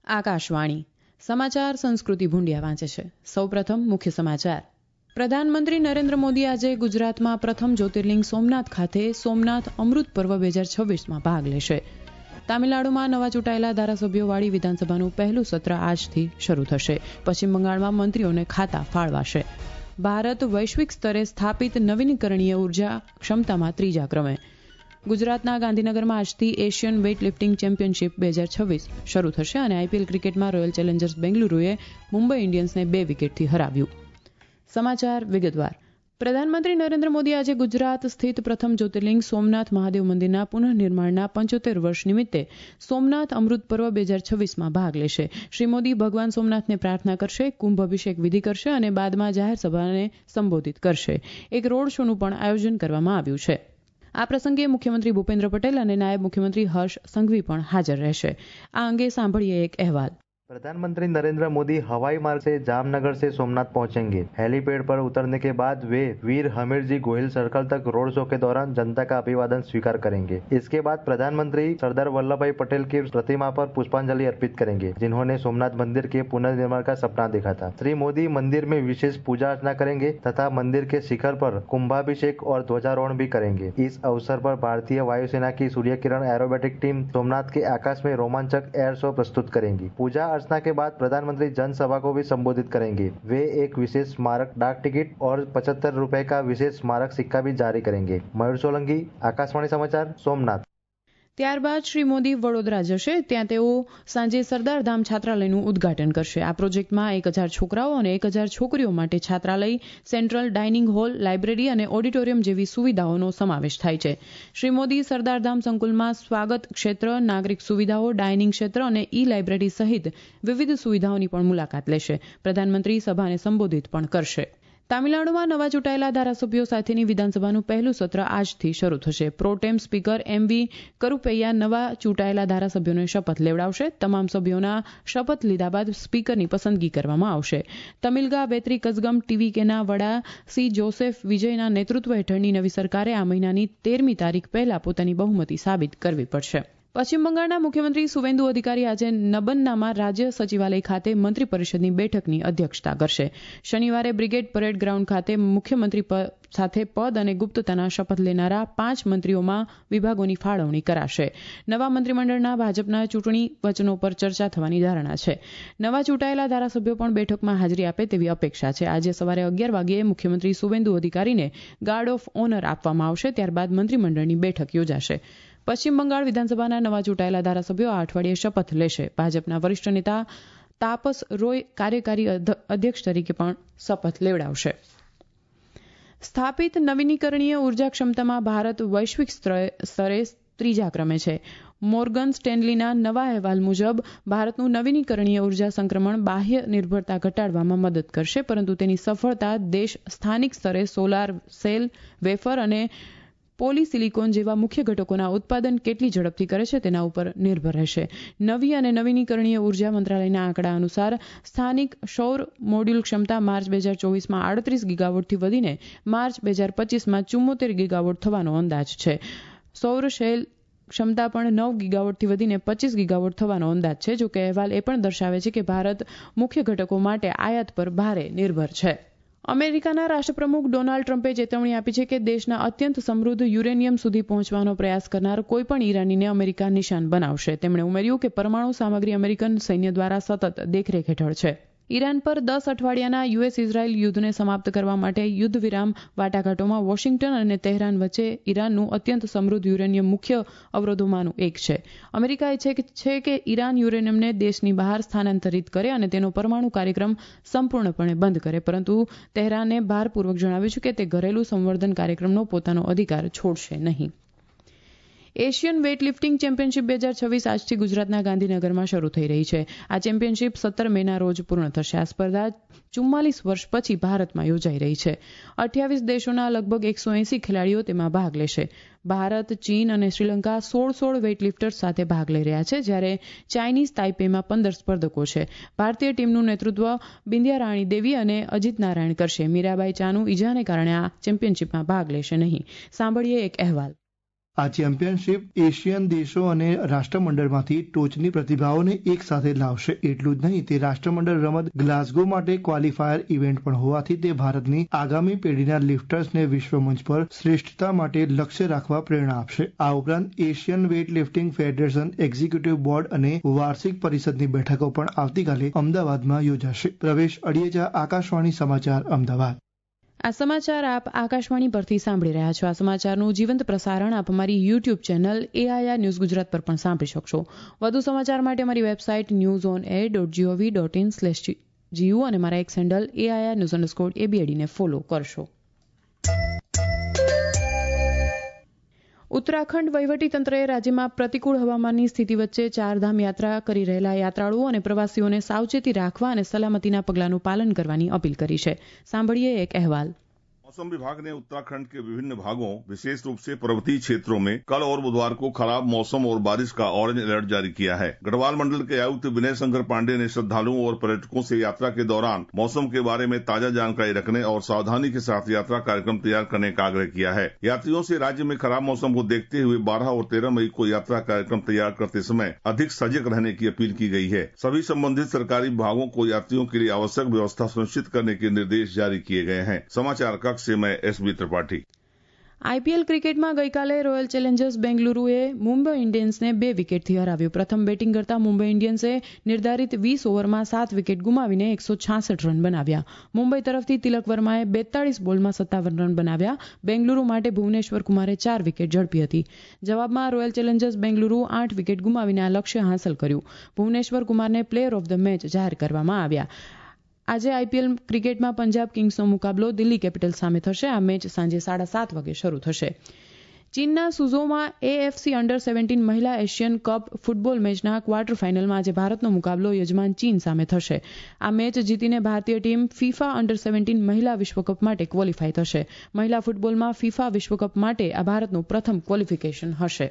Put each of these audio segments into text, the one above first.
આકાશવાણી સમાચાર સંસ્કૃતિ ભૂંડિયા વાંચે છે. સૌપ્રથમ મુખ્ય સમાચાર. પ્રધાનમંત્રી નરેન્દ્ર મોદી આજે ગુજરાતમાં પ્રથમ જ્યોતિર્લિંગ સોમનાથ ખાતે સોમનાથ અમૃત પર્વ 2026માં ભાગ લેશે. તામિલનાડુમાં નવા ચૂંટાયેલા ધારાસભ્યોવાળી વિધાનસભાનું પહેલું સત્ર આજથી શરૂ થશે. પશ્ચિમ બંગાળમાં મંત્રીઓને ખાતા ફાળવાશે. ભારત વૈશ્વિક સ્તરે સ્થાપિત નવીનીકરણીય ઉર્જા ક્ષમતામાં ત્રીજા ક્રમે. ગુજરાતના ગાંધીનગરમાં આજથી એશિયન વેઇટ લિફ્ટિંગ ચેમ્પિયનશિપ 2026 શરૂ થશે અને આઈપીએલ ક્રિકેટમાં રોયલ ચેલેન્જર્સ બેંગલુરુએ મુંબઈ ઇન્ડિયન્સને 2 વિકેટથી હરાવ્યું. સમાચાર વિગતવાર. પ્રધાનમંત્રી નરેન્દ્ર મોદી આજે ગુજરાત સ્થિત પ્રથમ જ્યોતિર્લિંગ સોમનાથ મહાદેવ મંદિરના પુનઃનિર્માણના 75 વર્ષ નિમિત્તે સોમનાથ અમૃત પર્વ 2026માં ભાગ લેશે. શ્રી મોદી ભગવાન સોમનાથને પ્રાર્થના કરશે, કુંભ અભિષેક વિધિ કરશે અને બાદમાં જાહેર સભાને સંબોધિત કરશે. એક રોડ શોનું પણ આયોજન કરવામાં આવ્યું છે. આ પ્રસંગે મુખ્યમંત્રી ભૂપેન્દ્ર પટેલ અને નાયબ મુખ્યમંત્રી હર્ષ સંઘવી પણ હાજર રહેશે. આ અંગે સાંભળીએ એક અહેવાલ. प्रधानमंत्री नरेंद्र मोदी हवाई मार्ग से जामनगर से सोमनाथ पहुंचेंगे. हेलीपैड पर उतरने के बाद वे वीर हमीरजी गोहिल सर्कल तक रोड शो के दौरान जनता का अभिवादन स्वीकार करेंगे. इसके बाद प्रधानमंत्री सरदार वल्लभ भाई पटेल की प्रतिमा पर पुष्पांजलि अर्पित करेंगे, जिन्होंने सोमनाथ मंदिर के पुनर्निर्माण का सपना देखा था. श्री मोदी मंदिर में विशेष पूजा अर्चना करेंगे तथा मंदिर के शिखर पर कुंभाभिषेक और ध्वजारोहण भी करेंगे. इस अवसर पर भारतीय वायुसेना की सूर्य किरण एरोबेटिक टीम सोमनाथ के आकाश में रोमांचक एयर शो प्रस्तुत करेंगी. पूजा अर्चना के बाद प्रधानमंत्री जनसभा को भी संबोधित करेंगे. वे एक विशेष स्मारक डाक टिकट और 75 रुपए का विशेष स्मारक सिक्का भी जारी करेंगे. मयूर सोलंकी, आकाशवाणी समाचार, सोमनाथ. ત્યારબાદ શ્રી મોદી વડોદરા જશે. ત્યાં તેઓ સાંજે સરદારધામ છાત્રાલયનું ઉદ્ઘાટન કરશે. આ પ્રોજેક્ટમાં 1000 છોકરાઓ અને 1000 છોકરીઓ માટે છાત્રાલય, સેન્ટ્રલ ડાઇનિંગ હોલ, લાઇબ્રેરી અને ઓડિટોરિયમ જેવી સુવિધાઓનો સમાવેશ થાય છે. શ્રી મોદી સરદારધામ સંકુલમાં સ્વાગત ક્ષેત્ર, નાગરિક સુવિધાઓ, ડાઇનિંગ ક્ષેત્ર અને ઈ લાઇબ્રેરી સહિત વિવિધ સુવિધાઓની પણ મુલાકાત લેશે. પ્રધાનમંત્રી સભાને સંબોધિત પણ કરશે. તામિલનાડુમાં નવા ચૂંટાયેલા ધારાસભ્યો સાથેની વિધાનસભાનું પહેલું સત્ર આજથી શરૂ થશે. પ્રોટેમ સ્પીકર એમવી કરુપૈયા નવા ચૂંટાયેલા ધારાસભ્યોને શપથ લેવડાવશે. તમામ સભ્યોના શપથ લીધા બાદ સ્પીકરની પસંદગી કરવામાં આવશે. તમિલગા બેત્રી કઝગમ ટીવીકેના વડા સી જોસેફ વિજયના નેતૃત્વ હેઠળની નવી સરકારે આ મહિનાની 13મી તારીખ પહેલા પોતાની બહુમતી સાબિત કરવી પડશે. પશ્ચિમ બંગાળના મુખ્યમંત્રી સુવેન્દુ અધિકારી આજે નબન્નામાં રાજ્ય સચિવાલય ખાતે મંત્રી પરિષદની બેઠકની અધ્યક્ષતા કરશે. શનિવારે બ્રિગેડ પરેડ ગ્રાઉન્ડ ખાતે મુખ્યમંત્રી સાથે પદ અને ગુપ્તતાના શપથ લેનારા 5 મંત્રીઓમાં વિભાગોની ફાળવણી કરાશે. નવા મંત્રીમંડળના ભાજપના ચૂંટણી વચનો પર ચર્ચા થવાની ધારણા છે. નવા ચૂંટાયેલા ધારાસભ્યો પણ બેઠકમાં હાજરી આપે તેવી અપેક્ષા છે. આજે સવારે 11 વાગ્યે મુખ્યમંત્રી સુવેન્દુ અધિકારીને ગાર્ડ ઓફ ઓનર આપવામાં આવશે. ત્યારબાદ મંત્રીમંડળની બેઠક યોજાશે. પશ્ચિમ બંગાળ વિધાનસભાના નવા ચૂંટાયેલા ધારાસભ્યો આ અઠવાડિયે શપથ લેશે. ભાજપના વરિષ્ઠ નેતા તાપસ રોય કાર્યકારી અધ્યક્ષ તરીકે પણ શપથ લેવડાવશે. સ્થાપિત નવીનીકરણીય ઉર્જા ક્ષમતામાં ભારત વૈશ્વિક સ્તરે ત્રીજા ક્રમે છે. મોર્ગન સ્ટેનલીના નવા અહેવાલ મુજબ ભારતનું નવીનીકરણીય ઉર્જા સંક્રમણ બાહ્ય નિર્ભરતા ઘટાડવામાં મદદ કરશે, પરંતુ તેની સફળતા દેશ સ્થાનિક સ્તરે સોલાર સેલ, વેફર અને પોલીસિલિકોન જેવા મુખ્ય ઘટકોના ઉત્પાદન કેટલી ઝડપથી કરે છે તેના ઉપર નિર્ભર રહેશે. નવી અને નવીનીકરણીય ઉર્જા મંત્રાલયના આંકડા અનુસાર સ્થાનિક સૌર મોડ્યુલ ક્ષમતા માર્ચ 2024માં 38 ગીગાવોટથી વધીને માર્ચ 2025માં 74 ગીગાવોટ થવાનો અંદાજ છે. સૌર શેલ ક્ષમતા પણ 9 ગીગાવોટથી વધીને 25 ગીગાવોટ થવાનો અંદાજ છે. જોકે અહેવાલ એ પણ દર્શાવે છે કે ભારત મુખ્ય ઘટકો માટે આયાત પર ભારે નિર્ભર છે. અમેરિકાના રાષ્ટ્રપ્રમુખ ડોનાલ્ડ ટ્રમ્પે ચેતવણી આપી છે કે દેશના અત્યંત સમૃદ્ધ યુરેનિયમ સુધી પહોંચવાનો પ્રયાસ કરનાર કોઈપણ ઈરાનીને અમેરિકા નિશાન બનાવશે. તેમણે ઉમેર્યું કે પરમાણુ સામગ્રી અમેરિકન સૈન્ય દ્વારા સતત દેખરેખ હેઠળ છે. ઈરાન પર 10 અઠવાડિયાના યુએસ-ઇઝરાયલ યુદ્ધને સમાપ્ત કરવા માટે યુદ્ધ વિરામ વાટાઘાટોમાં વોશિંગ્ટન અને તેહરાન વચ્ચે ઈરાનનું અત્યંત સમૃદ્ધ યુરેનિયમ મુખ્ય અવરોધોમાંનું એક છે. અમેરિકા ઈચ્છે છે કે ઈરાન યુરેનિયમને દેશની બહાર સ્થાનાંતરિત કરે અને તેનો પરમાણુ કાર્યક્રમ સંપૂર્ણપણે બંધ કરે, પરંતુ તેહરાને ભારપૂર્વક જણાવ્યું છે કે તે ઘરેલું સંવર્ધન કાર્યક્રમનો પોતાનો અધિકાર છોડશે નહીં. એશિયન વેઇટ લિફ્ટિંગ ચેમ્પિયનશિપ 2026 આજથી ગુજરાતના ગાંધીનગરમાં શરૂ થઈ રહી છે. આ ચેમ્પિયનશિપ 17 મેના રોજ પૂર્ણ થશે. આ સ્પર્ધા 44 વર્ષ પછી ભારતમાં યોજાઈ રહી છે. 28 દેશોના લગભગ 180 ખેલાડીઓ તેમાં ભાગ લેશે. ભારત, ચીન અને શ્રીલંકા 16 વેઇટલિફ્ટર્સ સાથે ભાગ લઈ રહ્યા છે, જ્યારે ચાઇનીઝ તાઇપેમાં 15 સ્પર્ધકો છે. ભારતીય ટીમનું નેતૃત્વ બિંદિયા રાણી દેવી અને અજીત નારાયણ કરશે. મીરાબાઈ ચાનુ ઈજાને કારણે આ ચેમ્પિયનશિપમાં ભાગ લેશે નહીં. સાંભળીએ એક અહેવાલ. આ ચેમ્પિયનશિપ એશિયન દેશો અને રાષ્ટ્રમંડળમાંથી ટોચની પ્રતિભાઓને એક સાથે લાવશે. એટલું જ નહીં, તે રાષ્ટ્રમંડળ રમત ગ્લાસગો માટે ક્વોલિફાયર ઇવેન્ટ પણ હોવાથી તે ભારતની આગામી પેઢીના લિફ્ટર્સને વિશ્વમંચ પર શ્રેષ્ઠતા માટે લક્ષ્ય રાખવા પ્રેરણા આપશે. આ ઉપરાંત Asian weight lifting federation executive board અને વાર્ષિક પરિષદની બેઠકો પણ આવતીકાલે અમદાવાદમાં યોજાશે. પ્રવેશ અડિયેજા, આકાશવાણી સમાચાર, અમદાવાદ. આ સમાચાર આપ આકાશવાણી પરથી સાંભળી રહ્યા છો. આ સમાચારનું જીવંત પ્રસારણ આપ અમારી YouTube channel AIR news Gujarat પર પણ સાંભળી શકશો. વધુ સમાચાર માટે અમારી વેબસાઇટ newsonair.gov.in/gu અને મારા એક્સ હેન્ડલ AIR_ABAD ને ફોલો કરશો. ઉત્તરાખંડ વહીવટીતંત્રએ રાજ્યમાં પ્રતિકૂળ હવામાનની સ્થિતિ વચ્ચે ચારધામ યાત્રા કરી રહેલા યાત્રાળુઓ અને પ્રવાસીઓને સાવચેતી રાખવા અને સલામતીના પગલાંનું પાલન કરવાની અપીલ કરી છે. સાંભળીએ એક અહેવાલ. मौसम विभाग ने उत्तराखंड के विभिन्न भागों, विशेष रूप से पर्वतीय क्षेत्रों में कल और बुधवार को खराब मौसम और बारिश का ऑरेंज अलर्ट जारी किया है. गढ़वाल मंडल के आयुक्त विनय शंकर पांडे ने श्रद्धालुओं और पर्यटकों से यात्रा के दौरान मौसम के बारे में ताजा जानकारी रखने और सावधानी के साथ यात्रा कार्यक्रम तैयार करने का आग्रह किया है. यात्रियों से राज्य में खराब मौसम को देखते हुए 12 और 13 मई को यात्रा कार्यक्रम तैयार करते समय अधिक सजग रहने की अपील की गई है. सभी संबंधित सरकारी विभागों को यात्रियों के लिए आवश्यक व्यवस्था सुनिश्चित करने के निर्देश जारी किए गए हैं. समाचार कक्ष से मैं एसबी त्रिपाठी. આઈપીએલ ક્રિકેટમાં ગઈકાલે રોયલ ચેલેન્જર્સ બેંગલુરુએ મુંબઈ ઇન્ડિયન્સને 2 વિકેટથી હરાવ્યું. પ્રથમ બેટિંગ કરતા મુંબઈ ઇન્ડિયન્સે નિર્ધારિત 20 ઓવરમાં 7 વિકેટ ગુમાવીને 166 રન બનાવ્યા. મુંબઈ તરફથી તિલક વર્માએ 42 બોલમાં 57 રન બનાવ્યા. બેંગલુરુ માટે ભુવનેશ્વર કુમારે 4 વિકેટ ઝડપી હતી. જવાબમાં રોયલ ચેલેન્જર્સ બેંગલુરુ 8 વિકેટ ગુમાવીને આ લક્ષ્ય હાંસલ કર્યું. ભુવનેશ્વર કુમારને પ્લેયર ઓફ ધ મેચ જાહેર કરવામાં આવ્યા. આજે આઈપીએલ ક્રિકેટમાં પંજાબ કિંગ્સનો મુકાબલો દિલ્હી કેપિટલ્સ સામે થશે. આ મેચ સાંજે 7:30 વાગે શરૂ થશે. ચીનના સુઝોમાં AFC અંડર-17 મહિલા એશિયન કપ ફૂટબોલ મેચના ક્વાર્ટર ફાઇનલમાં આજે ભારતનો મુકાબલો યજમાન ચીન સામે થશે. આ મેચ જીતીને ભારતીય ટીમ FIFA અંડર-17 મહિલા વિશ્વકપ માટે ક્વોલિફાય થશે. મહિલા ફૂટબોલમાં FIFA વિશ્વકપ માટે આ ભારતનું પ્રથમ ક્વોલિફિકેશન હશે.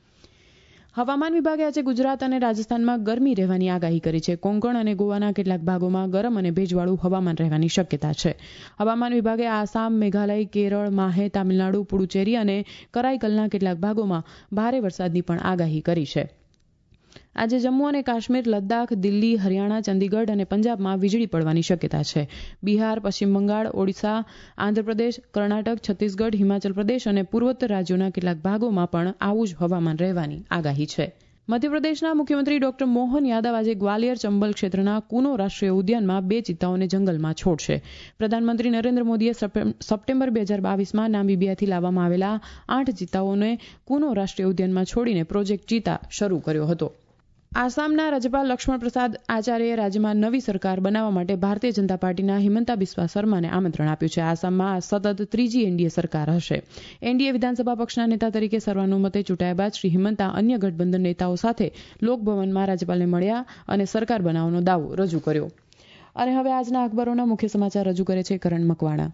હવામાન વિભાગે આજે ગુજરાત અને રાજસ્થાનમાં ગરમી રહેવાની આગાહી કરી છે. કોંકણ અને ગોવાના કેટલાક ભાગોમાં ગરમ અને ભેજવાળું હવામાન રહેવાની શક્યતા છે. હવામાન વિભાગે આસામ, મેઘાલય, કેરળ, માહે, તામિલનાડુ, પુડુચેરી અને કરાઈકલના કેટલાક ભાગોમાં ભારે વરસાદની પણ આગાહી કરી છે. આજે જમ્મુ અને કાશ્મીર, લદ્દાખ, દિલ્હી, હરિયાણા, ચંદીગઢ અને પંજાબમાં વીજળી પડવાની શક્યતા છે. બિહાર, પશ્ચિમ બંગાળ, ઓડિશા, આંધ્રપ્રદેશ, કર્ણાટક, છત્તીસગઢ, હિમાચલ પ્રદેશ અને પૂર્વોત્તર રાજ્યોના કેટલાક ભાગોમાં પણ આવું જ હવામાન રહેવાની આગાહી છે. મધ્યપ્રદેશના મુખ્યમંત્રી ડોક્ટર મોહન યાદવ આજે ગ્વાલિયર ચંબલ ક્ષેત્રના કુનો રાષ્ટ્રીય ઉદ્યાનમાં 2 ચિત્તાઓને જંગલમાં છોડશે. પ્રધાનમંત્રી નરેન્દ્ર મોદીએ સપ્ટેમ્બર 2022માં નામીબિયાથી લાવવામાં આવેલા 8 ચિત્તાઓને કુનો રાષ્ટ્રીય ઉદ્યાનમાં છોડીને પ્રોજેક્ટ ચિત્તા શરૂ કર્યો હતો. આસામના રાજ્યપાલ લક્ષ્મણ પ્રસાદ આચાર્યએ રાજ્યમાં નવી સરકાર બનાવવા માટે ભારતીય જનતા પાર્ટીના હિમંતા બિસ્વા શર્માને આમંત્રણ આપ્યું છે. આસામમાં સતત 3જી એનડીએ સરકાર હશે. એનડીએ વિધાનસભા પક્ષના નેતા તરીકે સર્વાનુમતે ચૂંટાયા બાદ શ્રી હિમંતા અન્ય ગઠબંધન નેતાઓ સાથે લોકભવનમાં રાજ્યપાલને મળ્યા અને સરકાર બનાવવાનો દાવો રજૂ કર્યો. અને હવે આજના અખબારોના મુખ્ય સમાચાર રજૂ કરે છે કરણ મકવાણા.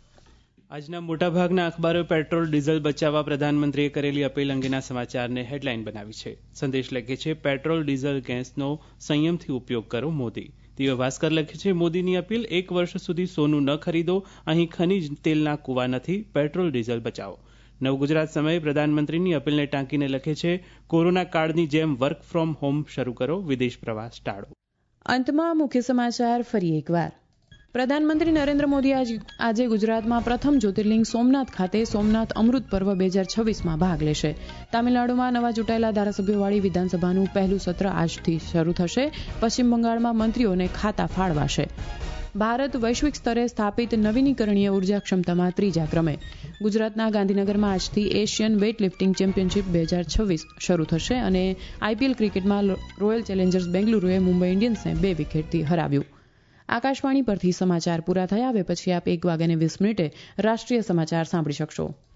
આજના મોટાભાગના અખબારો પેટ્રોલ ડીઝલ બચાવવા પ્રધાનમંત્રીએ કરેલી અપીલ અંગેના સમાચારને હેડલાઇન બનાવી છે. સંદેશ લખે છે, પેટ્રોલ ડીઝલ ગેસનો સંયમથી ઉપયોગ કરો મોદી. દિવ્ય ભાસ્કર લખે છે, મોદીની અપીલ, 1 વર્ષ સુધી સોનું ન ખરીદો, અહીં ખનીજ તેલના કુવા નથી, પેટ્રોલ ડીઝલ બચાવો. નવ ગુજરાત સમયે પ્રધાનમંત્રીની અપીલને ટાંકીને લખે છે, કોરોના કાળની જેમ વર્ક ફ્રોમ હોમ શરૂ કરો, વિદેશ પ્રવાસ ટાળો. અંતમાં મુખ્ય સમાચાર ફરી એકવાર. પ્રધાનમંત્રી નરેન્દ્ર મોદી આજે ગુજરાતમાં પ્રથમ જ્યોતિર્લિંગ સોમનાથ ખાતે સોમનાથ અમૃત પર્વ 2026માં ભાગ લેશે. તામિલનાડુમાં નવા ચૂંટાયેલા ધારાસભ્યોવાળી વિધાનસભાનું પહેલું સત્ર આજથી શરૂ થશે. પશ્ચિમ બંગાળમાં મંત્રીઓને ખાતા ફાળવાશે. ભારત વૈશ્વિક સ્તરે સ્થાપિત નવીનીકરણીય ઉર્જા ક્ષમતામાં 3જા ક્રમે. ગુજરાતના ગાંધીનગરમાં આજથી એશિયન વેઇટ લિફ્ટિંગ ચેમ્પિયનશિપ 2026 શરૂ થશે અને આઈપીએલ ક્રિકેટમાં રોયલ ચેલેન્જર્સ બેંગલુરુએ મુંબઈ ઇન્ડિયન્સને 2 વિકેટથી હરાવ્યું. આકાશવાણી પરથી સમાચાર પૂરા થયા. હવે પછી આપ 1:20 રાષ્ટ્રીય સમાચાર સાંભળી શકશો.